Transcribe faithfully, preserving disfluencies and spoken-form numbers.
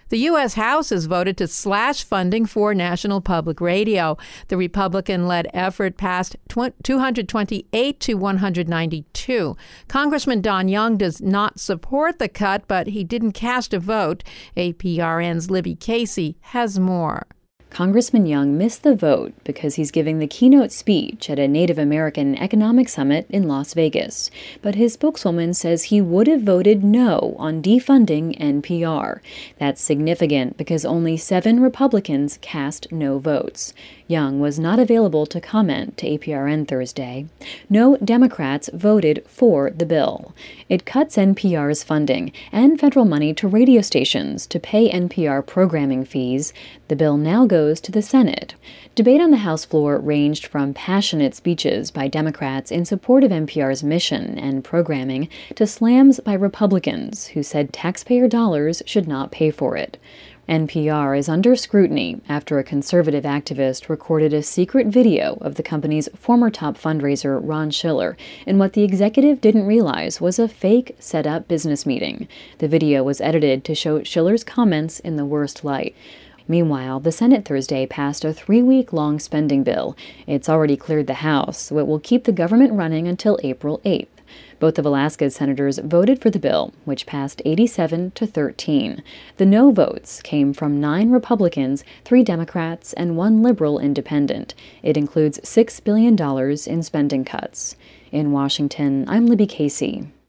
The U S House has voted to slash funding for National Public Radio. The Republican-led effort passed two hundred twenty-eight to one hundred ninety-two. Congressman Don Young does not support the cut, but he didn't cast a vote. A P R N's Libby Casey has more. Congressman Young missed the vote because he's giving the keynote speech at a Native American Economic Summit in Las Vegas. But his spokeswoman says he would have voted no on defunding N P R. That's significant because only seven Republicans cast no votes. Young was not available to comment to A P R N Thursday. No Democrats voted for the bill. It cuts N P R's funding and federal money to radio stations to pay N P R programming fees. The bill now goes to the Senate. Debate on the House floor ranged from passionate speeches by Democrats in support of N P R's mission and programming to slams by Republicans who said taxpayer dollars should not pay for it. N P R is under scrutiny after a conservative activist recorded a secret video of the company's former top fundraiser, Ron Schiller, in what the executive didn't realize was a fake, set-up business meeting. The video was edited to show Schiller's comments in the worst light. Meanwhile, the Senate Thursday passed a three-week-long spending bill. It's already cleared the House, so it will keep the government running until April eighth. Both of Alaska's senators voted for the bill, which passed eighty-seven to thirteen. The no votes came from nine Republicans, three Democrats, and one liberal independent. It includes six billion dollars in spending cuts. In Washington, I'm Libby Casey.